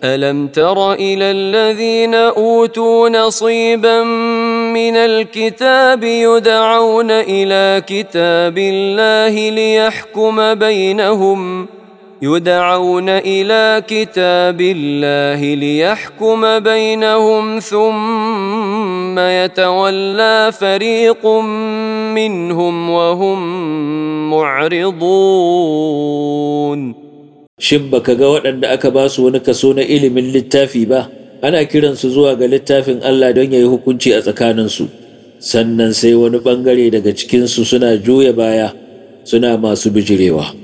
ألم تر إلى الذين أوتوا نصيبا من الكتاب يدعون إلى كتاب الله ليحكم بينهم ثم يتولى فريق منهم وهم معرضون. Shin baka ga waɗanda aka ba su wani kaso na ilimin littafi ba, ana kiransu zuwa ga littafin Allah don ya yi hukunci a tsakaninsu, sannan sai wani ɓangare daga cikinsu suna juya baya suna masu bijirewa.